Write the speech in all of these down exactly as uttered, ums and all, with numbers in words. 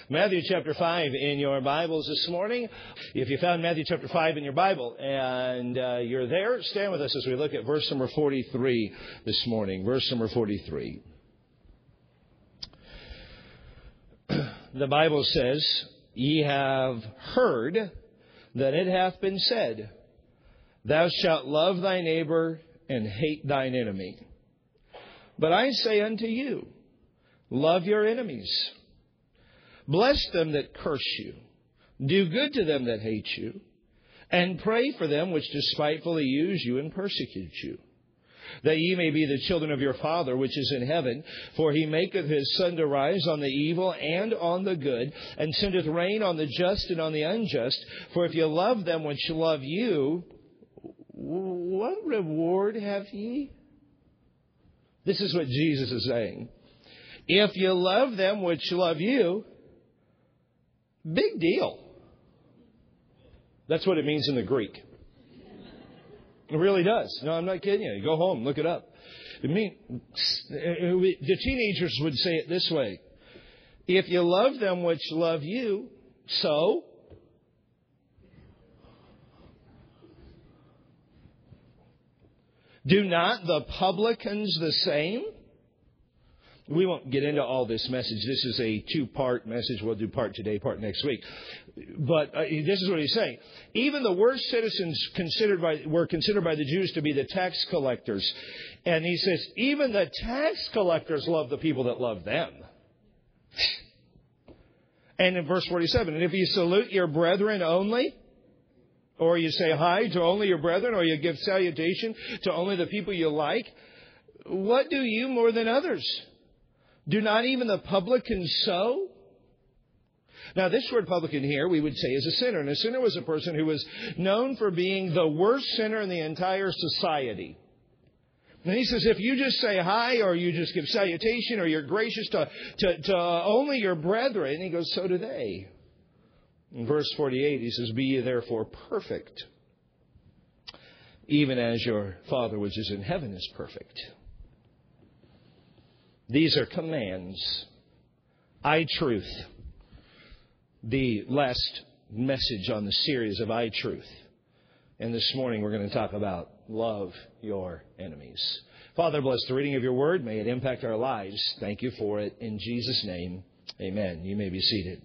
Matthew chapter five in your Bibles this morning. If you found Matthew chapter five in your Bible and uh, you're there, stand with us as we look at verse number forty-three this morning. Verse number forty-three. The Bible says, "Ye have heard that it hath been said, Thou shalt love thy neighbor and hate thine enemy. But I say unto you, love your enemies. Bless them that curse you. Do good to them that hate you. And pray for them which despitefully use you and persecute you. That ye may be the children of your Father which is in heaven. For he maketh his sun to rise on the evil and on the good, and sendeth rain on the just and on the unjust. For if you love them which love you, what reward have ye?" This is what Jesus is saying. If you love them which love you, big deal. That's what it means in the Greek. It really does. No, I'm not kidding you. Go home, look it up. It mean, the teenagers would say it this way. If you love them which love you, so do not the publicans the same? We won't get into all this message. This is a two-part message. We'll do part today, part next week. But uh, this is what he's saying. Even the worst citizens considered by, were considered by the Jews to be the tax collectors. And he says, even the tax collectors love the people that love them. And in verse forty-seven, and if you salute your brethren only, or you say hi to only your brethren, or you give salutation to only the people you like, what do you more than others? Do not even the publicans so? Now, this word publican here, we would say, is a sinner. And a sinner was a person who was known for being the worst sinner in the entire society. And he says, if you just say hi, or you just give salutation, or you're gracious to, to, to only your brethren, he goes, so do they. In verse forty-eight, he says, be ye therefore perfect, even as your Father which is in heaven is perfect. These are commands. iTruth, the last message on the series of iTruth. And this morning we're going to talk about love your enemies. Father, bless the reading of your word. May it impact our lives. Thank you for it. In Jesus' name, amen. You may be seated.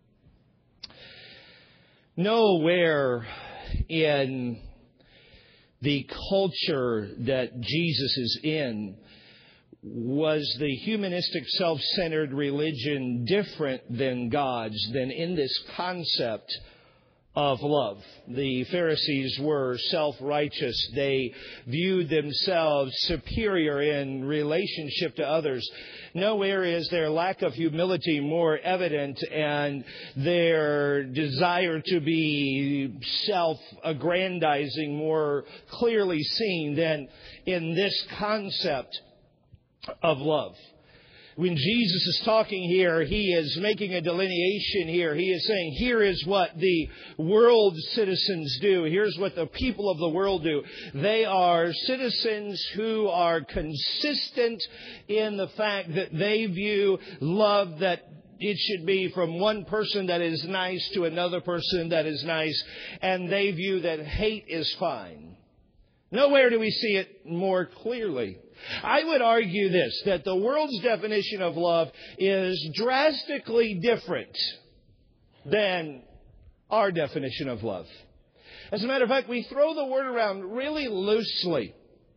Nowhere in the culture that Jesus is in was the humanistic, self-centered religion different than God's, than in this concept of love. The Pharisees were self-righteous. They viewed themselves superior in relationship to others. Nowhere is their lack of humility more evident, and their desire to be self-aggrandizing more clearly seen than in this concept of love. When Jesus is talking here, he is making a delineation here. He is saying, here is what the world citizens do. Here's what the people of the world do. They are citizens who are consistent in the fact that they view love that it should be from one person that is nice to another person that is nice. And they view that hate is fine. Nowhere do we see it more clearly. I would argue this, that the world's definition of love is drastically different than our definition of love. As a matter of fact, we throw the word around really loosely.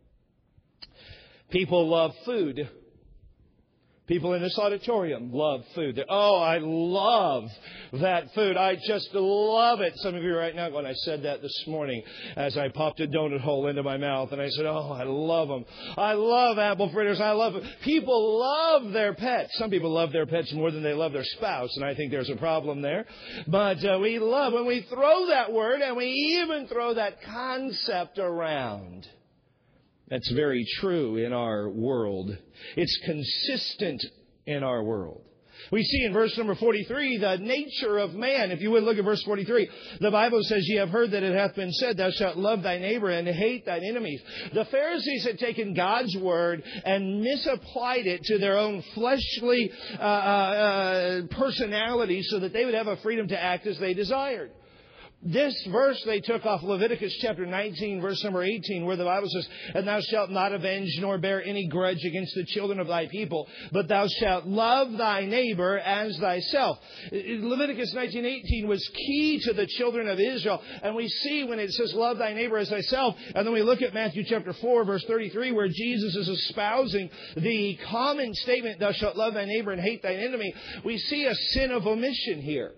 People love food. People in this auditorium love food. They're, oh, I love that food. I just love it. Some of you right now going, I said that this morning as I popped a donut hole into my mouth. And I said, oh, I love them. I love apple fritters. I love them. People love their pets. Some people love their pets more than they love their spouse. And I think there's a problem there. But uh, we love, when we throw that word and we even throw that concept around. That's very true in our world. It's consistent in our world. We see in verse number forty-three the nature of man. If you would look at verse forty-three, the Bible says, "Ye have heard that it hath been said, Thou shalt love thy neighbor and hate thine enemies." The Pharisees had taken God's word and misapplied it to their own fleshly uh, uh, personality so that they would have a freedom to act as they desired. This verse they took off Leviticus chapter nineteen, verse number eighteen, where the Bible says, "And thou shalt not avenge nor bear any grudge against the children of thy people, but thou shalt love thy neighbor as thyself." Leviticus nineteen eighteen was key to the children of Israel. And we see when it says, "Love thy neighbor as thyself," and then we look at Matthew chapter four, verse thirty-three, where Jesus is espousing the common statement, "Thou shalt love thy neighbor and hate thine enemy," we see a sin of omission here.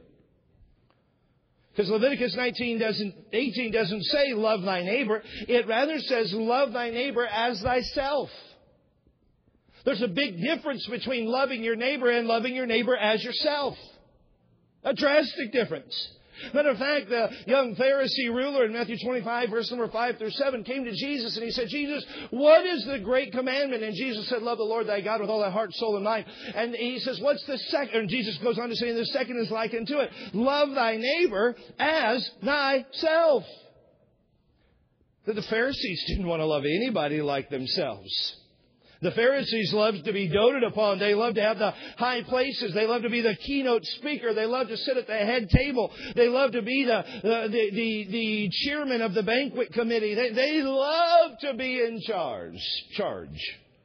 Because Leviticus nineteen doesn't, eighteen doesn't say love thy neighbor. It rather says love thy neighbor as thyself. There's a big difference between loving your neighbor and loving your neighbor as yourself. A drastic difference. Matter of fact, the young Pharisee ruler in Matthew twenty-five, verse number five through seven, came to Jesus and he said, "Jesus, what is the great commandment?" And Jesus said, "Love the Lord thy God with all thy heart, soul, and mind." And he says, "What's the second?" And Jesus goes on to say, "The second is like unto it. Love thy neighbor as thyself." That the Pharisees didn't want to love anybody like themselves. The Pharisees loved to be doted upon. They loved to have the high places. They loved to be the keynote speaker. They loved to sit at the head table. They loved to be the the the, the, the chairman of the banquet committee. They, they loved to be in charge. Charge.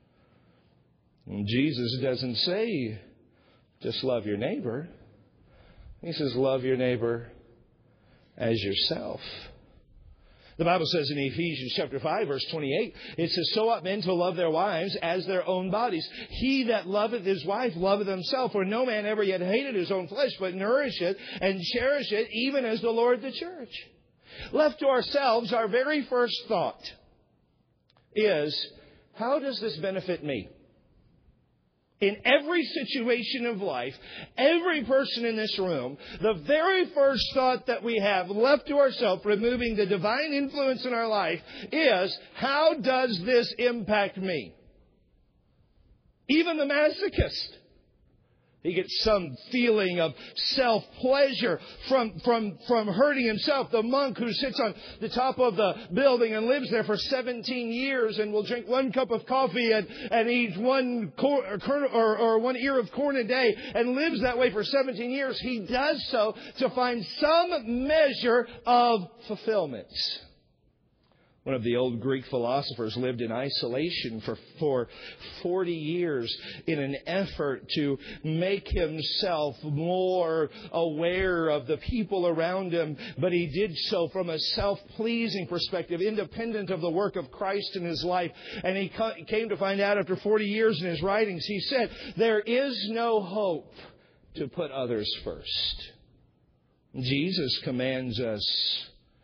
And Jesus doesn't say just love your neighbor. He says love your neighbor as yourself. The Bible says in Ephesians chapter five, verse twenty-eight, it says, "So ought men to love their wives as their own bodies. He that loveth his wife loveth himself. For no man ever yet hated his own flesh, but nourished it and cherished it, even as the Lord the church." Left to ourselves, our very first thought is, how does this benefit me? In every situation of life, every person in this room, the very first thought that we have left to ourselves, removing the divine influence in our life, is, how does this impact me? Even the masochist, he gets some feeling of self-pleasure from, from, from hurting himself. The monk who sits on the top of the building and lives there for seventeen years and will drink one cup of coffee and, and eat one cor- or, or, or one ear of corn a day and lives that way for seventeen years. He does so to find some measure of fulfillment. One of the old Greek philosophers lived in isolation for, for forty years in an effort to make himself more aware of the people around him. But he did so from a self-pleasing perspective, independent of the work of Christ in his life. And he came to find out after forty years in his writings, he said, there is no hope to put others first. Jesus commands us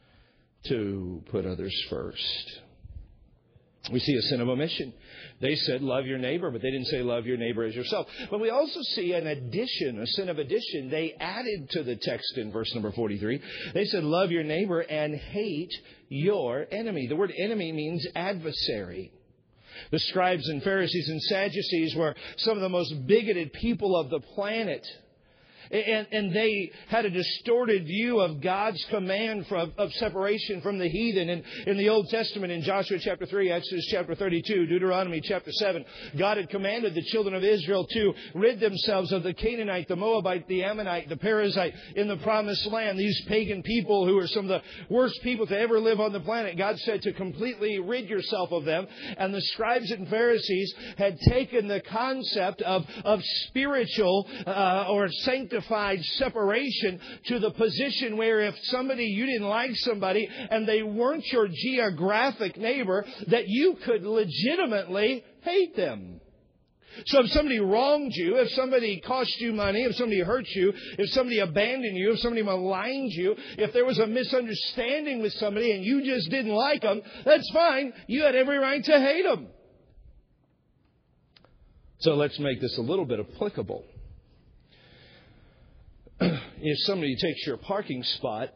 to put others first. We see a sin of omission. They said, love your neighbor, but they didn't say love your neighbor as yourself. But we also see an addition, a sin of addition. They added to the text in verse number forty-three. They said, love your neighbor and hate your enemy. The word enemy means adversary. The scribes and Pharisees and Sadducees were some of the most bigoted people of the planet. And, and they had a distorted view of God's command for, of separation from the heathen. And in the Old Testament, in Joshua chapter three, Exodus chapter thirty-two, Deuteronomy chapter seven, God had commanded the children of Israel to rid themselves of the Canaanite, the Moabite, the Ammonite, the Perizzite in the promised land. These pagan people who were some of the worst people to ever live on the planet. God said to completely rid yourself of them. And the scribes and Pharisees had taken the concept of, of spiritual uh, or sanctified separation to the position where if somebody, you didn't like somebody and they weren't your geographic neighbor, that you could legitimately hate them. So if somebody wronged you, if somebody cost you money, if somebody hurt you, if somebody abandoned you, if somebody maligned you, if there was a misunderstanding with somebody and you just didn't like them, that's fine. You had every right to hate them. So let's make this a little bit applicable. If somebody takes your parking spot,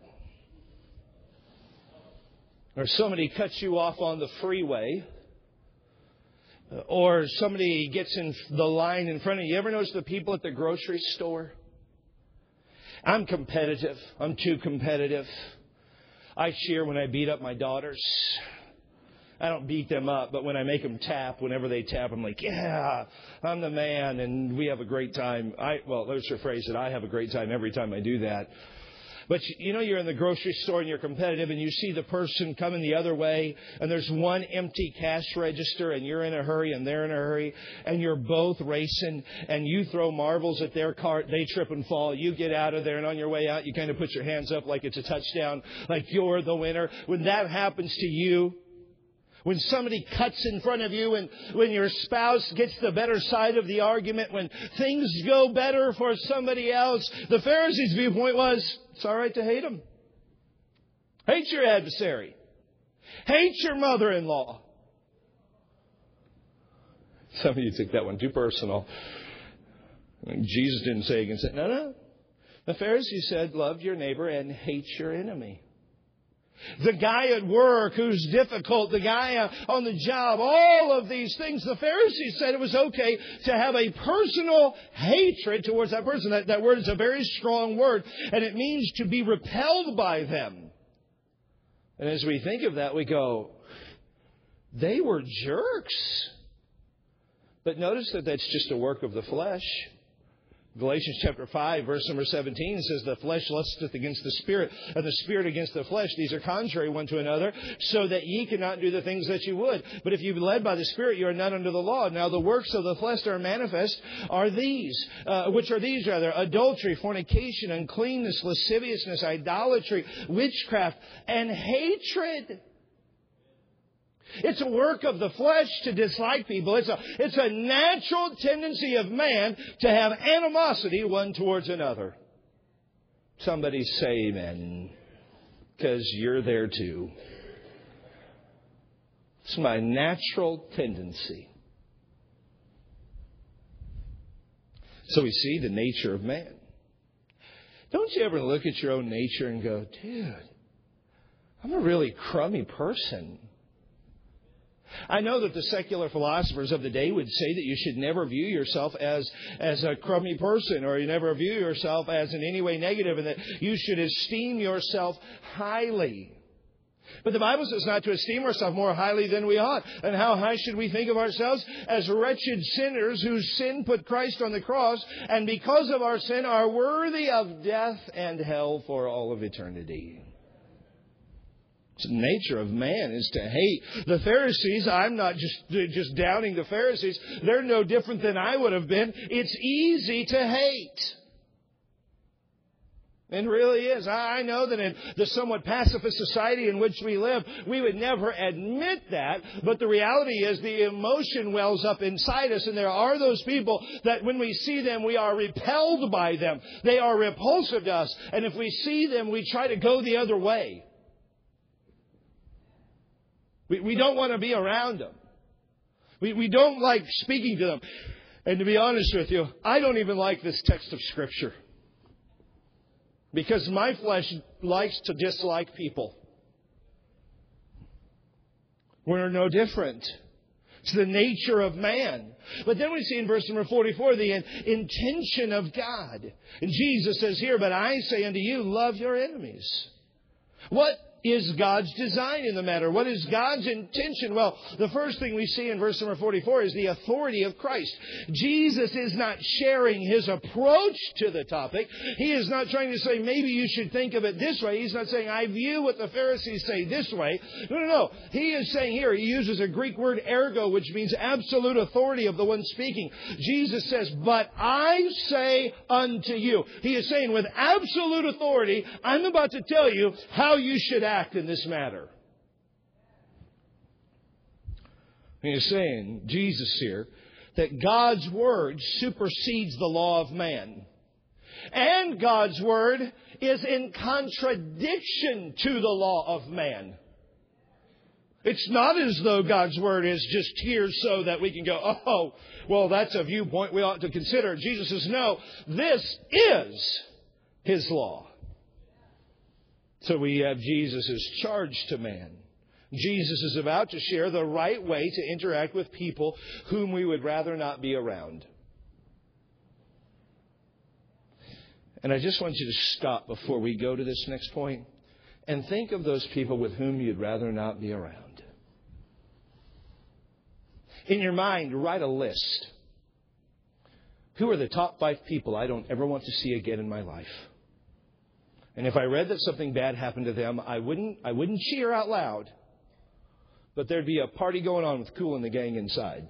or somebody cuts you off on the freeway, Or somebody gets in the line in front of you. You ever notice the people at the grocery store? I'm competitive. I'm too competitive. I cheer when I beat up my daughters. I don't beat them up, but when I make them tap, whenever they tap, I'm like, yeah, I'm the man, and we have a great time. I Well, let's rephrase it. I have a great time every time I do that. But, you know, you're in the grocery store and you're competitive and you see the person coming the other way and there's one empty cash register and you're in a hurry and they're in a hurry and you're both racing and you throw marbles at their cart. They trip and fall. You get out of there and on your way out, you kind of put your hands up like it's a touchdown, like you're the winner. When that happens to you, when somebody cuts in front of you and when your spouse gets the better side of the argument, when things go better for somebody else, the Pharisees' viewpoint was, it's all right to hate him. Hate your adversary. Hate your mother-in-law. Some of you took that one too personal. Jesus didn't say against it. No, no. The Pharisees said, love your neighbor and hate your enemy. The guy at work who's difficult, the guy on the job, all of these things. The Pharisees said it was okay to have a personal hatred towards that person. That, that word is a very strong word, and it means to be repelled by them. And as we think of that, we go, they were jerks. But notice that that's just a work of the flesh. Galatians chapter five, verse number seventeen says, the flesh lusteth against the spirit, and the spirit against the flesh. These are contrary one to another, so that ye cannot do the things that you would. But if you be led by the Spirit, you are not under the law. Now the works of the flesh that are manifest are these. Uh, which are these, rather? Adultery, fornication, uncleanness, lasciviousness, idolatry, witchcraft, and hatred. It's a work of the flesh to dislike people. It's a, it's a natural tendency of man to have animosity one towards another. Somebody say amen, because you're there too. It's my natural tendency. So we see the nature of man. Don't you ever look at your own nature and go, dude, I'm a really crummy person. I know that the secular philosophers of the day would say that you should never view yourself as, as a crummy person, or you never view yourself as in any way negative, and that you should esteem yourself highly. But the Bible says not to esteem ourselves more highly than we ought. And how high should we think of ourselves? As wretched sinners whose sin put Christ on the cross, and because of our sin are worthy of death and hell for all of eternity. The nature of man is to hate. The Pharisees, I'm not just, just downing the Pharisees. They're no different than I would have been. It's easy to hate. It really is. I know that in the somewhat pacifist society in which we live, we would never admit that. But the reality is the emotion wells up inside us. And there are those people that when we see them, we are repelled by them. They are repulsive to us. And if we see them, we try to go the other way. We, we don't want to be around them. We, we don't like speaking to them. And to be honest with you, I don't even like this text of Scripture. Because my flesh likes to dislike people. We're no different. It's the nature of man. But then we see in verse number forty-four the intention of God. And Jesus says here, but I say unto you, love your enemies. What is God's design in the matter? What is God's intention? Well, the first thing we see in verse number forty-four is the authority of Christ. Jesus is not sharing His approach to the topic. He is not trying to say, maybe you should think of it this way. He's not saying, I view what the Pharisees say this way. No, no, no. He is saying here, he uses a Greek word ergo, which means absolute authority of the one speaking. Jesus says, but I say unto you. He is saying with absolute authority, I'm about to tell you how you should act. Act in this matter. He is saying, Jesus here, that God's Word supersedes the law of man. And God's Word is in contradiction to the law of man. It's not as though God's Word is just here so that we can go, oh, well, that's a viewpoint we ought to consider. Jesus says, no, this is His law. So we have Jesus' charge to man. Jesus is about to share the right way to interact with people whom we would rather not be around. And I just want you to stop before we go to this next point and think of those people with whom you'd rather not be around. In your mind, write a list. Who are the top five people I don't ever want to see again in my life? And if I read that something bad happened to them, I wouldn't, I wouldn't cheer out loud. But there'd be a party going on with Kool and the gang inside.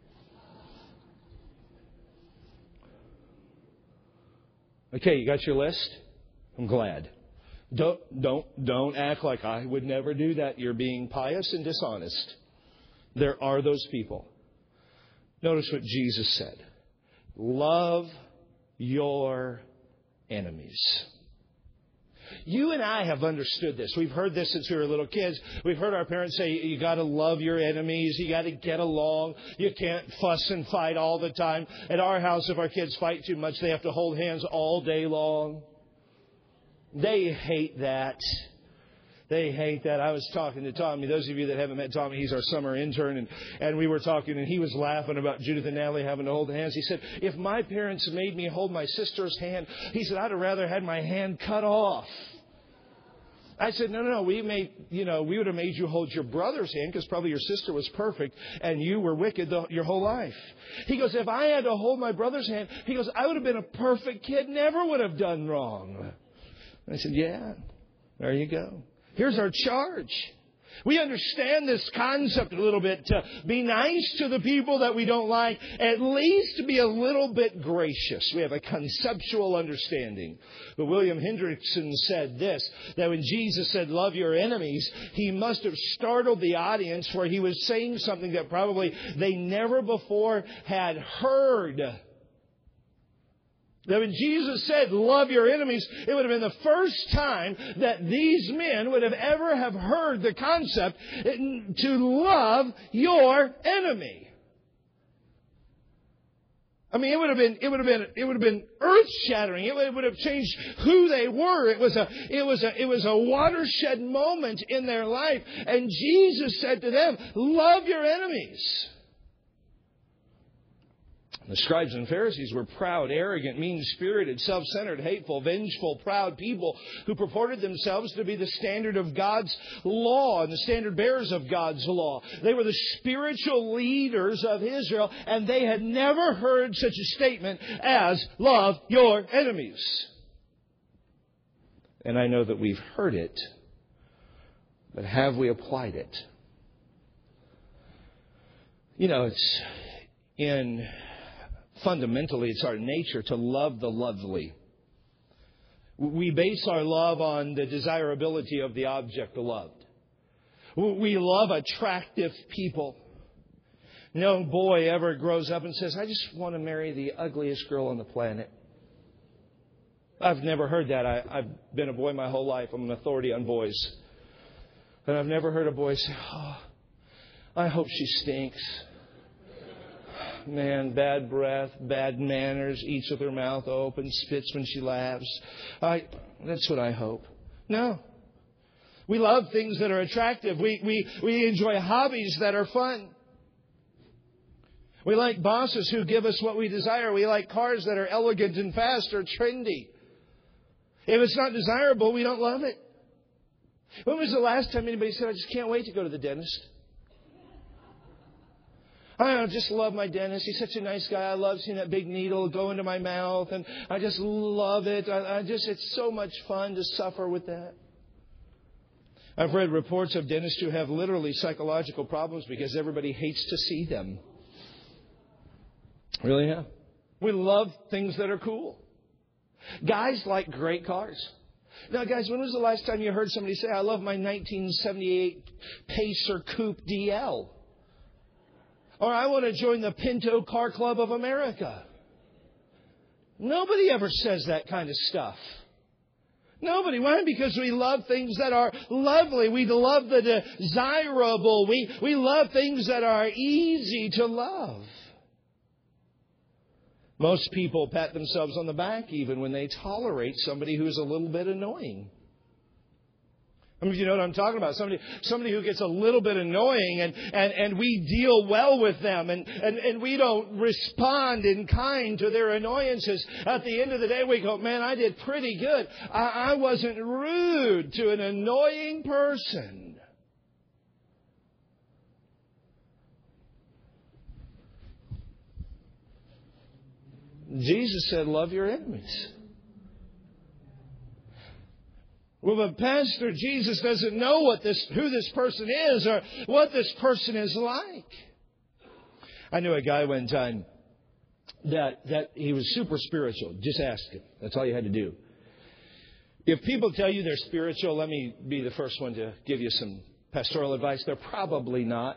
Okay, you got your list? I'm glad. Don't, don't, don't act like I would never do that. You're being pious and dishonest. There are those people. Notice what Jesus said. Love your enemies. You and I have understood this. We've heard this since we were little kids. We've heard our parents say, you got to love your enemies. You got to get along. You can't fuss and fight all the time. At our house, if our kids fight too much, they have to hold hands all day long. They hate that. They hate that. I was talking to Tommy. Those of you that haven't met Tommy, he's our summer intern. And, and we were talking, and he was laughing about Judith and Natalie having to hold hands. He said, if my parents made me hold my sister's hand, he said, I'd have rather had my hand cut off. I said, no, no, no. We made, you know, we would have made you hold your brother's hand because probably your sister was perfect and you were wicked the, your whole life. He goes, if I had to hold my brother's hand, he goes, I would have been a perfect kid, never would have done wrong. I said, yeah, there you go. Here's our charge. We understand this concept a little bit, to be nice to the people that we don't like, at least to be a little bit gracious. We have a conceptual understanding. But William Hendrickson said this, that when Jesus said, love your enemies, he must have startled the audience, for he was saying something that probably they never before had heard. That when Jesus said, love your enemies, it would have been the first time that these men would have ever have heard the concept to love your enemy. I mean, it would have been, it would have been, it would have been earth-shattering. It would, it would have changed who they were. It was a, it was a, it was a watershed moment in their life. And Jesus said to them, love your enemies. The scribes and Pharisees were proud, arrogant, mean-spirited, self-centered, hateful, vengeful, proud people who purported themselves to be the standard of God's law and the standard bearers of God's law. They were the spiritual leaders of Israel, and they had never heard such a statement as, love your enemies. And I know that we've heard it, but have we applied it? You know, it's in... Fundamentally, it's our nature to love the lovely. We base our love on the desirability of the object loved. We love attractive people. No boy ever grows up and says, I just want to marry the ugliest girl on the planet. I've never heard that. I, I've been a boy my whole life. I'm an authority on boys. And I've never heard a boy say, oh, I hope she stinks. Man, bad breath, bad manners, eats with her mouth open, spits when she laughs. I, that's what I hope. No. We love things that are attractive. We, we, we enjoy hobbies that are fun. We like bosses who give us what we desire. We like cars that are elegant and fast or trendy. If it's not desirable, we don't love it. When was the last time anybody said, I just can't wait to go to the dentist? I just love my dentist. He's such a nice guy. I love seeing that big needle go into my mouth. And I just love it. I, I just, it's so much fun to suffer with that. I've read reports of dentists who have literally psychological problems because everybody hates to see them. Really have. We love things that are cool. Guys like great cars. Now, guys, when was the last time you heard somebody say, I love my nineteen seventy-eight Pacer Coupe D L? Or I want to join the Pinto Car Club of America. Nobody ever says that kind of stuff. Nobody. Why? Because we love things that are lovely. We love the desirable. We, we love things that are easy to love. Most people pat themselves on the back even when they tolerate somebody who's a little bit annoying. I mean, you know what I'm talking about. Somebody, somebody who gets a little bit annoying and, and, and we deal well with them and, and, and we don't respond in kind to their annoyances. At the end of the day, we go, man, I did pretty good. I, I wasn't rude to an annoying person. Jesus said, love your enemies. Well, but Pastor, Jesus doesn't know what this, who this person is or what this person is like. I knew a guy one time that, that he was super spiritual. Just ask him. That's all you had to do. If people tell you they're spiritual, let me be the first one to give you some pastoral advice. They're probably not.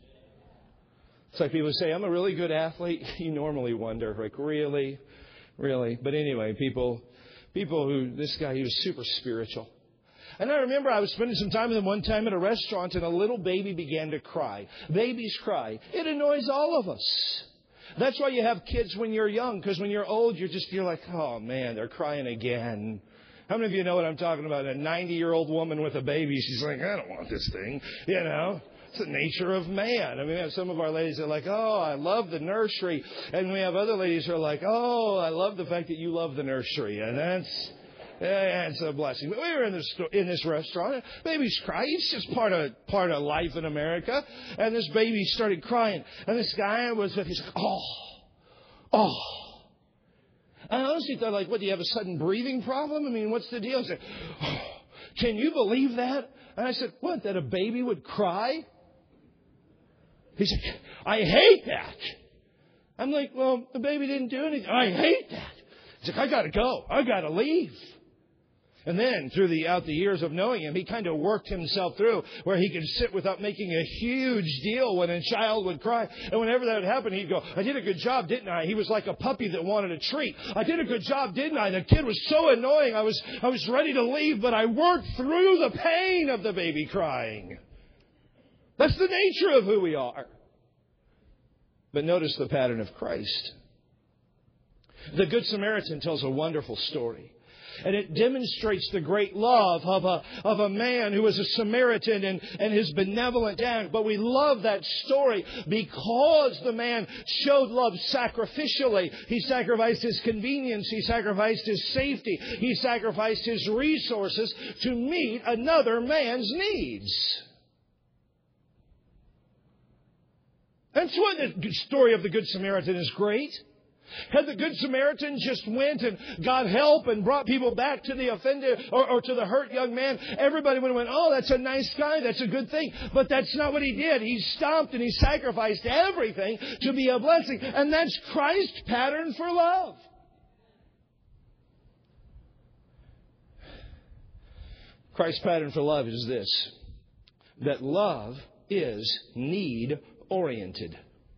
It's like people say, I'm a really good athlete. You normally wonder, like, really? Really? But anyway, people... People who, this guy, he was super spiritual. And I remember I was spending some time with him one time at a restaurant and a little baby began to cry. Babies cry. It annoys all of us. That's why you have kids when you're young, because when you're old, you just feel like, oh man, they're crying again. How many of you know what I'm talking about? A ninety-year-old woman with a baby, she's like, I don't want this thing, you know. It's the nature of man. I mean, we have some of our ladies that are like, oh, I love the nursery. And we have other ladies who are like, oh, I love the fact that you love the nursery. And that's, yeah, it's a blessing. But we were in this, in this restaurant. Babies cry. It's just part of, part of life in America. And this baby started crying. And this guy was with, he's like, oh, oh. And I honestly thought, like, what, do you have a sudden breathing problem? I mean, what's the deal? I said, oh, can you believe that? And I said, what, that a baby would cry? He said, I hate that. I'm like, well, the baby didn't do anything. I hate that. He's like, I got to go. I got to leave. And then through the out the years of knowing him, he kind of worked himself through where he could sit without making a huge deal when a child would cry. And whenever that would happen, he'd go, I did a good job, didn't I? He was like a puppy that wanted a treat. I did a good job, didn't I? The kid was so annoying. I was, I was ready to leave, but I worked through the pain of the baby crying. That's the nature of who we are. But notice the pattern of Christ. The Good Samaritan tells a wonderful story. And it demonstrates the great love of a, of a man who was a Samaritan and, and his benevolent act. But we love that story because the man showed love sacrificially. He sacrificed his convenience. He sacrificed his safety. He sacrificed his resources to meet another man's needs. That's why the story of the Good Samaritan is great. Had the Good Samaritan just went and got help and brought people back to the offended or, or to the hurt young man, everybody would have went, oh, that's a nice guy. That's a good thing. But that's not what he did. He stopped and he sacrificed everything to be a blessing. And that's Christ's pattern for love. Christ's pattern for love is this, that love is need-oriented.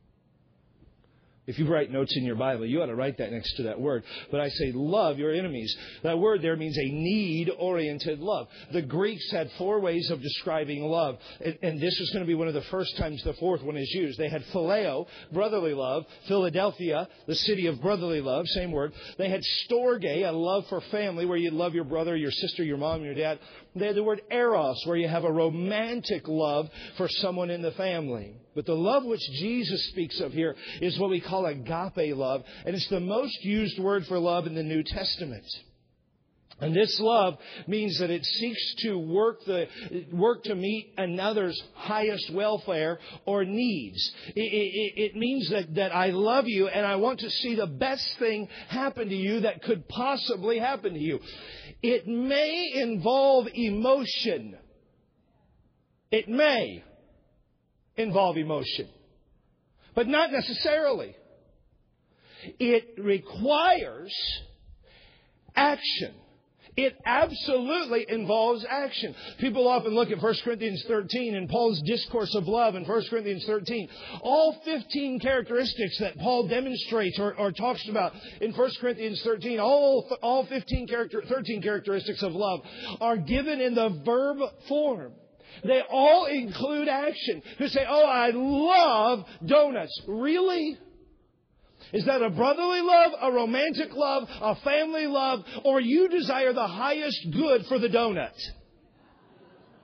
If you write notes in your Bible, you ought to write that next to that word. But I say, love your enemies. That word there means a need-oriented love. The Greeks had four ways of describing love. And, and this is going to be one of the first times the fourth one is used. They had phileo, brotherly love. Philadelphia, the city of brotherly love, same word. They had storge, a love for family, where you love your brother, your sister, your mom, your dad. They had the word eros, where you have a romantic love for someone in the family. But the love which Jesus speaks of here is what we call agape love. And it's the most used word for love in the New Testament. And this love means that it seeks to work the work to meet another's highest welfare or needs. It, it, it means that, that I love you and I want to see the best thing happen to you that could possibly happen to you. It may involve emotion. It may involve emotion, but not necessarily. It requires action. It absolutely involves action. People often look at First Corinthians thirteen and Paul's discourse of love in First Corinthians thirteen. All fifteen characteristics that Paul demonstrates or, or talks about in First Corinthians thirteen, all, all fifteen character, thirteen characteristics of love are given in the verb form. They all include action. You say, oh, I love donuts. Really? Is that a brotherly love, a romantic love, a family love, or you desire the highest good for the donut?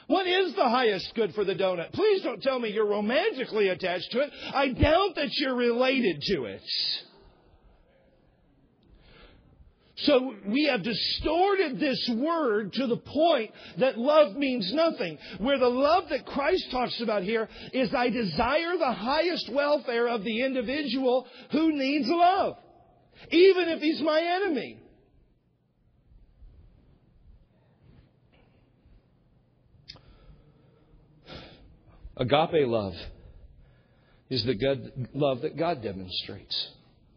What is the highest good for the donut? Please don't tell me you're romantically attached to it. I doubt that you're related to it. So we have distorted this word to the point that love means nothing. Where the love that Christ talks about here is I desire the highest welfare of the individual who needs love, even if he's my enemy. Agape love is the good love that God demonstrates.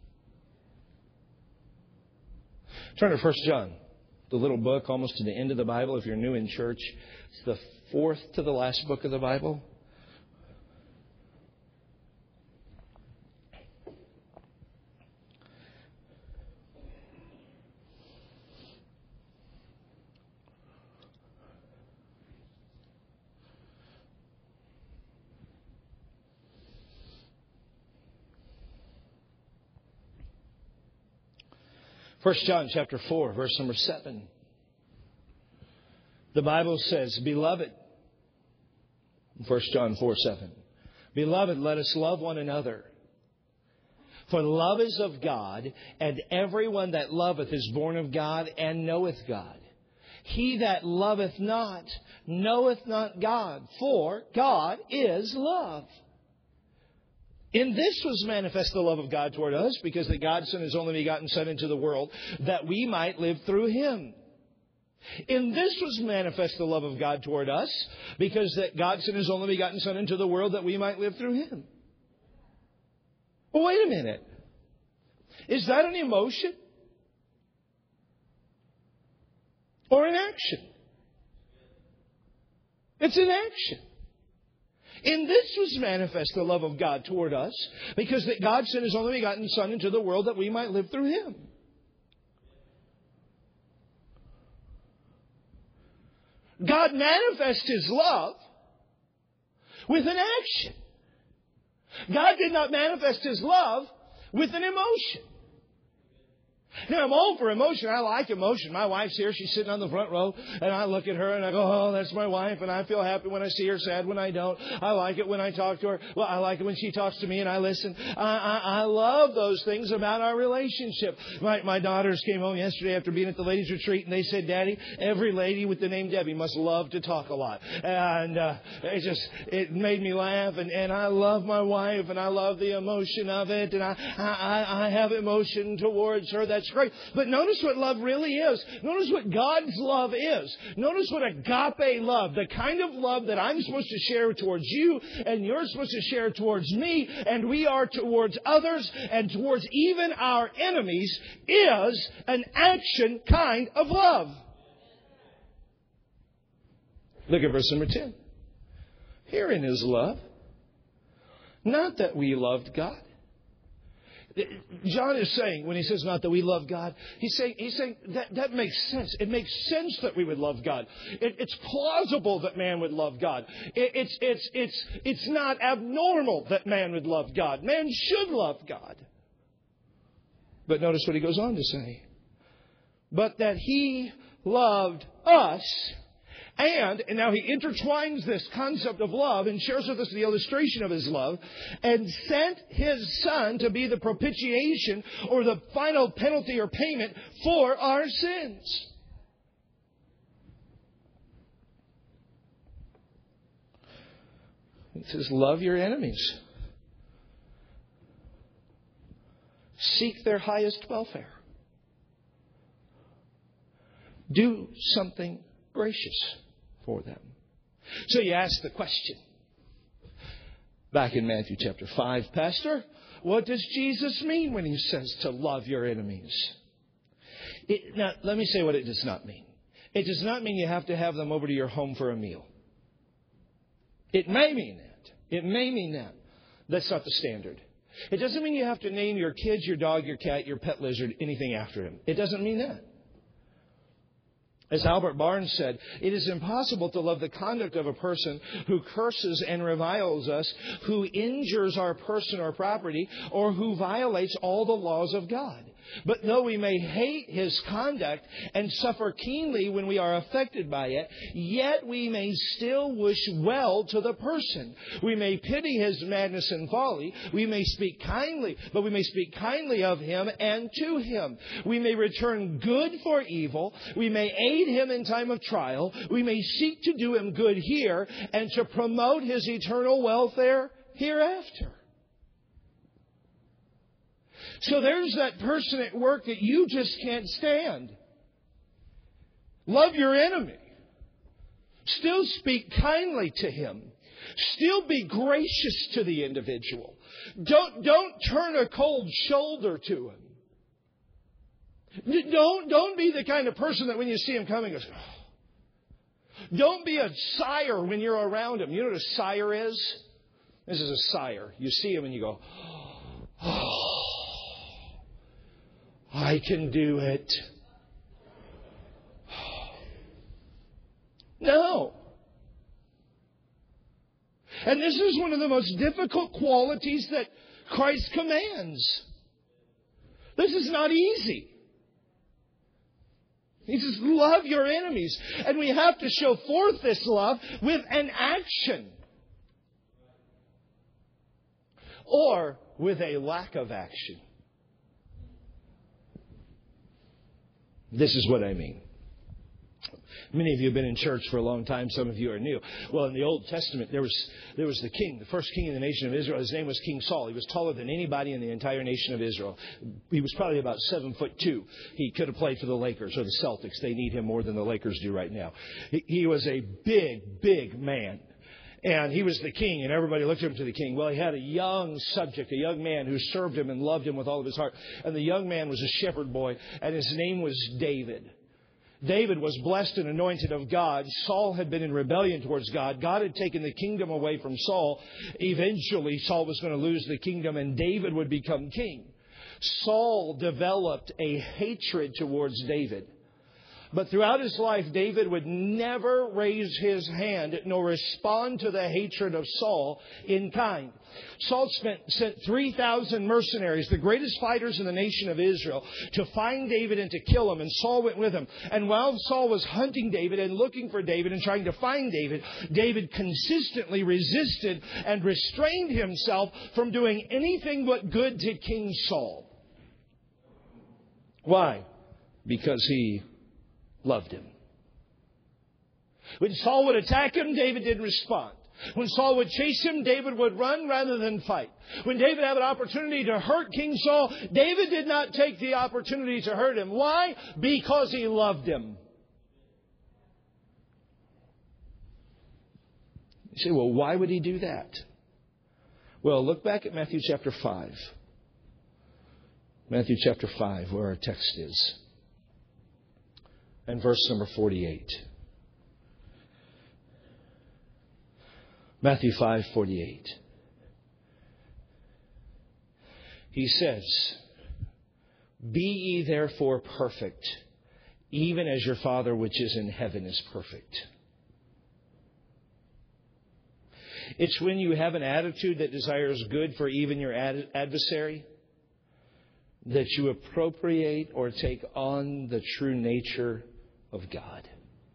Turn to First John, the little book almost to the end of the Bible. If you're new in church, it's the fourth to the last book of the Bible. First John chapter four, verse number seven. The Bible says, Beloved, First John four, seven. Beloved, let us love one another. For love is of God, and everyone that loveth is born of God and knoweth God. He that loveth not knoweth not God, for God is love. In this was manifest the love of God toward us, because that God sent His only begotten Son into the world, that we might live through Him. In this was manifest the love of God toward us, because that God sent His only begotten Son into the world, that we might live through Him. Well, wait a minute. Is that an emotion? Or an action? It's an action. In this was manifest the love of God toward us, because that God sent His only begotten Son into the world that we might live through Him. God manifests His love with an action. God did not manifest His love with an emotion. Now, I'm all for emotion. I like emotion. My wife's here. She's sitting on the front row. And I look at her and I go, oh, that's my wife. And I feel happy when I see her, sad when I don't. I like it when I talk to her. Well, I like it when she talks to me and I listen. I, I, I love those things about our relationship. My, my daughters came home yesterday after being at the ladies' retreat. And they said, Daddy, every lady with the name Debbie must love to talk a lot. And uh, it just, it made me laugh. And, and I love my wife. And I love the emotion of it. And I, I, I have emotion towards her. That's great. But notice what love really is. Notice what God's love is. Notice what agape love, the kind of love that I'm supposed to share towards you and you're supposed to share towards me and we are towards others and towards even our enemies, is an action kind of love. Look at verse number ten. Herein is love. Not that we loved God. John is saying, when he says not that we love God, he's saying, he's saying that, that makes sense. It makes sense that we would love God. It, it's plausible that man would love God. It, it's, it's, it's, it's not abnormal that man would love God. Man should love God. But notice what he goes on to say. But that He loved us. And, and now he intertwines this concept of love and shares with us the illustration of His love, and sent His Son to be the propitiation or the final penalty or payment for our sins. He says, love your enemies. Seek their highest welfare. Do something gracious for them. So you ask the question, back in Matthew chapter five, Pastor, what does Jesus mean when He says to love your enemies? It, now, let me say what it does not mean. It does not mean you have to have them over to your home for a meal. It may mean that. It may mean that. That's not the standard. It doesn't mean you have to name your kids, your dog, your cat, your pet lizard, anything after him. It doesn't mean that. As Albert Barnes said, it is impossible to love the conduct of a person who curses and reviles us, who injures our person or property, or who violates all the laws of God. But though we may hate his conduct and suffer keenly when we are affected by it, yet we may still wish well to the person. We may pity his madness and folly. We may speak kindly, but we may speak kindly of him and to him. We may return good for evil. We may aid him in time of trial. We may seek to do him good here and to promote his eternal welfare hereafter. So there's that person at work that you just can't stand. Love your enemy. Still speak kindly to him. Still be gracious to the individual. Don't, don't turn a cold shoulder to him. Don't, don't be the kind of person that when you see him coming goes, oh. Don't be a sire when you're around him. You know what a sire is? This is a sire. You see him and you go, oh. I can do it. No. And this is one of the most difficult qualities that Christ commands. This is not easy. He says, love your enemies. And we have to show forth this love with an action. Or with a lack of action. This is what I mean. Many of you have been in church for a long time. Some of you are new. Well, in the Old Testament, there was there was the king, the first king in the nation of Israel. His name was King Saul. He was taller than anybody in the entire nation of Israel. He was probably about seven foot two. He could have played for the Lakers or the Celtics. They need him more than the Lakers do right now. He, he was a big, big man. And he was the king, and everybody looked at him to the king. Well, he had a young subject, a young man who served him and loved him with all of his heart. And the young man was a shepherd boy, and his name was David. David was blessed and anointed of God. Saul had been in rebellion towards God. God had taken the kingdom away from Saul. Eventually, Saul was going to lose the kingdom, and David would become king. Saul developed a hatred towards David. But throughout his life, David would never raise his hand nor respond to the hatred of Saul in kind. Saul spent, sent three thousand mercenaries, the greatest fighters in the nation of Israel, to find David and to kill him. And Saul went with him. And while Saul was hunting David and looking for David and trying to find David, David consistently resisted and restrained himself from doing anything but good to King Saul. Why? Because he loved him. When Saul would attack him, David didn't respond. When Saul would chase him, David would run rather than fight. When David had an opportunity to hurt King Saul, David did not take the opportunity to hurt him. Why? Because he loved him. You say, well, why would he do that? Well, look back at Matthew chapter five. Matthew chapter five, where our text is. And verse number forty-eight. Matthew five forty-eight. He says, be ye therefore perfect, even as your Father which is in heaven is perfect. It's when you have an attitude that desires good for even your ad- adversary that you appropriate or take on the true nature of God.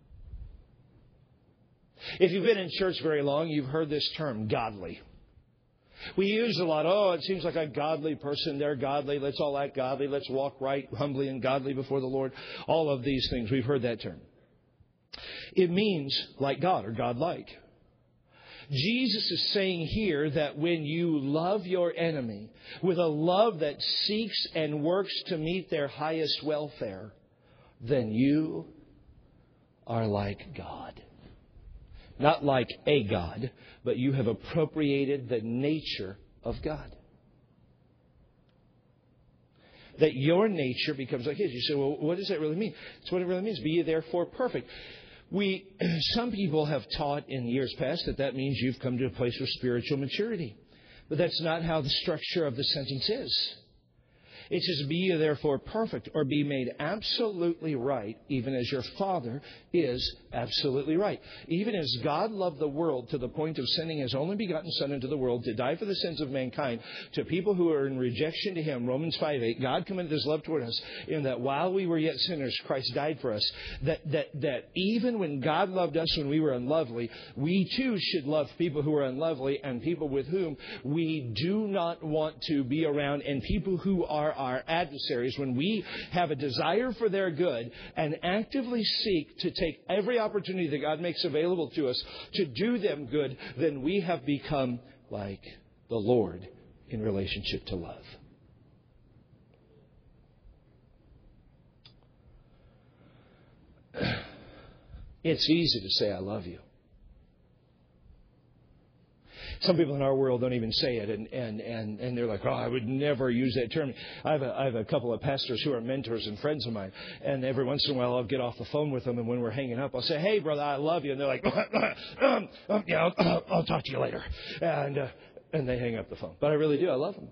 If you've been in church very long, you've heard this term, godly. We use a lot, oh, it seems like a godly person. They're godly. Let's all act godly. Let's walk right, humbly, and godly before the Lord. All of these things. We've heard that term. It means like God or God-like. Jesus is saying here that when you love your enemy with a love that seeks and works to meet their highest welfare, then you are like God. Not like a God, but you have appropriated the nature of God. That your nature becomes like His. You say, well, what does that really mean? It's what it really means. Be ye therefore perfect. We, some people have taught in years past that that means you've come to a place of spiritual maturity. But that's not how the structure of the sentence is. It says, be ye therefore perfect, or be made absolutely right, even as your Father is absolutely right. Even as God loved the world to the point of sending His only begotten Son into the world to die for the sins of mankind, to people who are in rejection to Him, Romans five eight, God commended His love toward us in that while we were yet sinners, Christ died for us. That, that, that even when God loved us when we were unlovely, we too should love people who are unlovely and people with whom we do not want to be around, and people who are our adversaries. When we have a desire for their good and actively seek to take every opportunity that God makes available to us to do them good, then we have become like the Lord in relationship to love. It's easy to say, I love you. Some people in our world don't even say it, and, and, and, and they're like, oh, I would never use that term. I have, a, I have a couple of pastors who are mentors and friends of mine, and every once in a while I'll get off the phone with them, and when we're hanging up, I'll say, hey, brother, I love you. And they're like, um, um, yeah, I'll, I'll talk to you later. And, uh, and they hang up the phone. But I really do. I love them.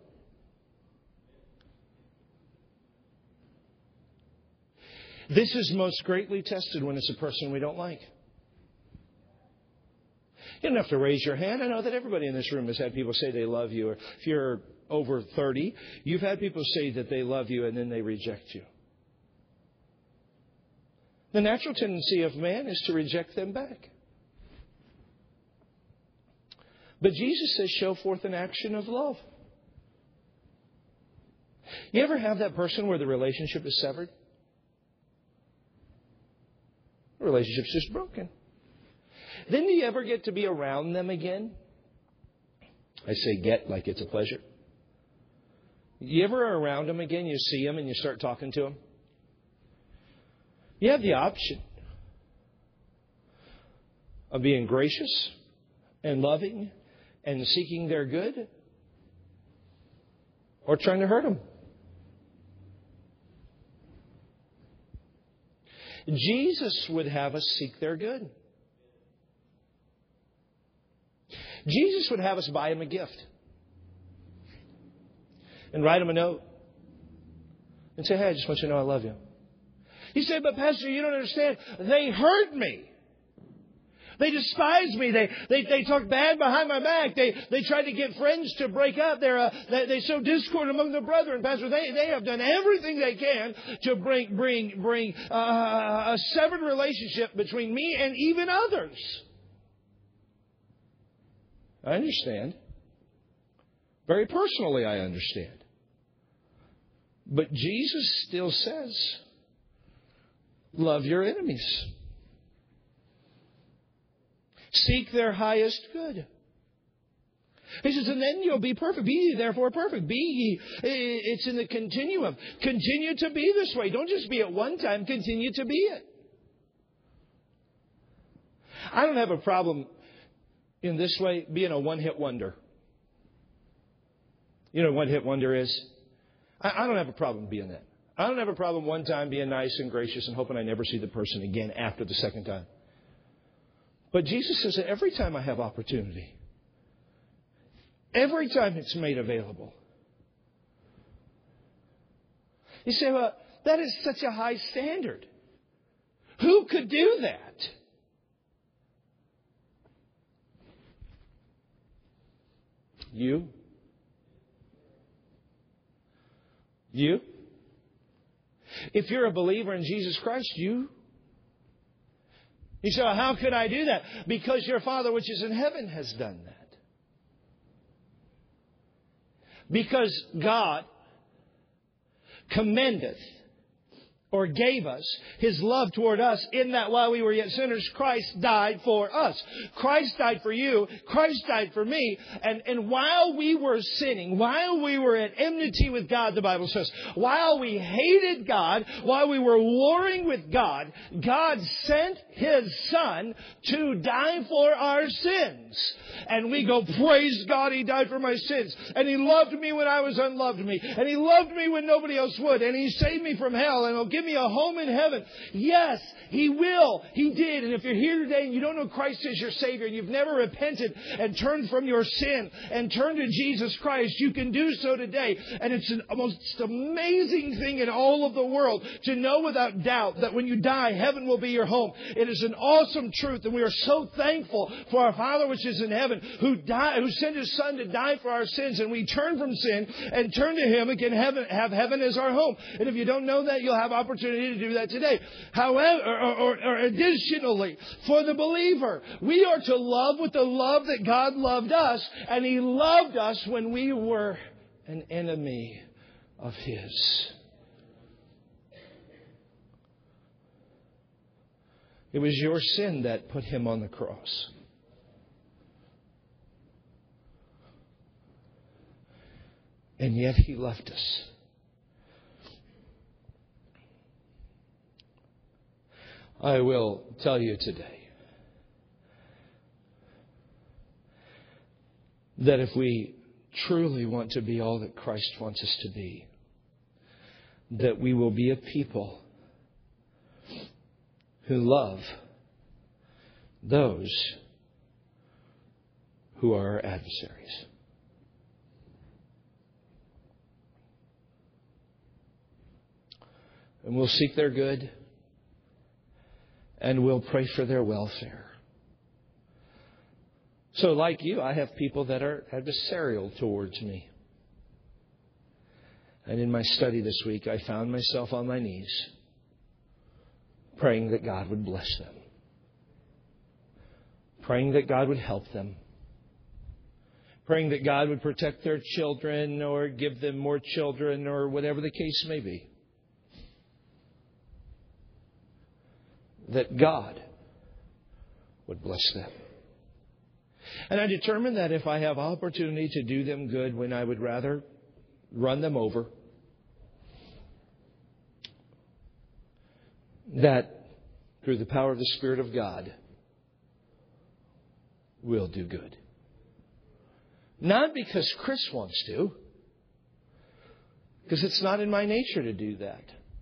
This is most greatly tested when it's a person we don't like. You don't have to raise your hand. I know that everybody in this room has had people say they love you. Or if you're over thirty, you've had people say that they love you and then they reject you. The natural tendency of man is to reject them back. But Jesus says, show forth an action of love. You ever have that person where the relationship is severed? The relationship's just broken. Then do you ever get to be around them again? I say get like it's a pleasure. You ever are around them again, you see them and you start talking to them? You have the option of being gracious and loving and seeking their good, or trying to hurt them. Jesus would have us seek their good. Jesus would have us buy Him a gift and write Him a note and say, hey, I just want you to know I love you. He said, but Pastor, you don't understand. They hurt me. They despise me. They they they talk bad behind my back. They they tried to get friends to break up. They're uh, they, they sow discord among the brethren. Pastor, they they have done everything they can to bring bring bring uh, a severed relationship between me and even others. I understand. Very personally, I understand. But Jesus still says, love your enemies. Seek their highest good. He says, and then you'll be perfect. Be ye therefore perfect. Be ye. It's in the continuum. Continue to be this way. Don't just be at one time. Continue to be it. I don't have a problem in this way being a one-hit wonder. You know what one-hit wonder is? I, I don't have a problem being that. I don't have a problem one time being nice and gracious and hoping I never see the person again after the second time. But Jesus says that every time I have opportunity, every time it's made available. You say, well, that is such a high standard. Who could do that? You? You? If you're a believer in Jesus Christ, you? You say, well, how could I do that? Because your Father which is in heaven has done that. Because God commendeth or gave us His love toward us in that while we were yet sinners, Christ died for us. Christ died for you. Christ died for me. And, and while we were sinning, while we were at enmity with God, the Bible says, while we hated God, while we were warring with God, God sent His Son to die for our sins. And we go, praise God, He died for my sins. And He loved me when I was unloved me. And He loved me when nobody else would. And He saved me from hell. And He'll give me a home in heaven. Yes, He will. He did. And if you're here today and you don't know Christ as your Savior, and you've never repented and turned from your sin and turned to Jesus Christ, you can do so today. And it's the most amazing thing in all of the world to know without doubt that when you die, heaven will be your home. It is an awesome truth, and we are so thankful for our Father which is in heaven, who died, who sent His Son to die for our sins, and we turn from sin and turn to Him and can heaven, have heaven as our home. And if you don't know that, you'll have opportunity to do that today. However, or, or, or additionally, for the believer, we are to love with the love that God loved us, and He loved us when we were an enemy of His. It was your sin that put Him on the cross. And yet He loved us. I will tell you today that if we truly want to be all that Christ wants us to be, that we will be a people who love those who are our adversaries. And we'll seek their good, and we'll pray for their welfare. So like you, I have people that are adversarial towards me. And in my study this week, I found myself on my knees praying that God would bless them. Praying that God would help them. Praying that God would protect their children or give them more children or whatever the case may be. That God would bless them. And I determined that if I have opportunity to do them good when I would rather run them over, that through the power of the Spirit of God, we'll do good. Not because Chris wants to, because it's not in my nature to do that.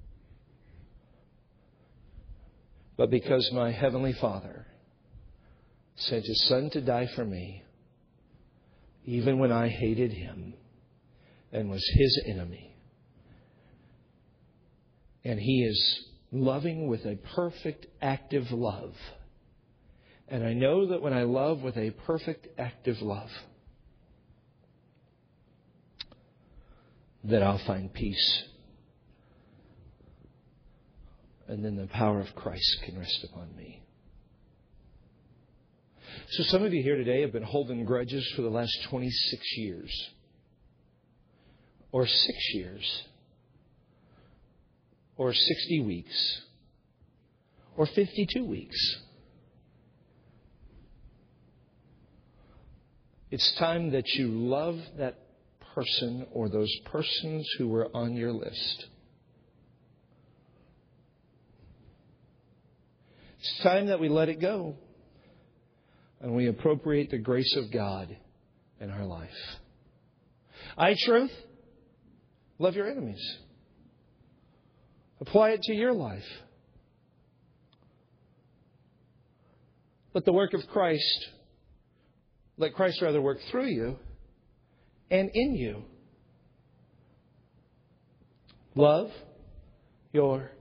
But because my Heavenly Father sent His Son to die for me, even when I hated Him and was His enemy. And He is loving with a perfect, active love. And I know that when I love with a perfect, active love, that I'll find peace. And then the power of Christ can rest upon me. So some of you here today have been holding grudges for the last twenty-six years. Or six years. Or sixty weeks. Or fifty-two weeks. It's time that you love that person or those persons who were on your list. It's time that we let it go and we appropriate the grace of God in our life. I truth, love your enemies. Apply it to your life. Let the work of Christ, let Christ rather work through you and in you. Love your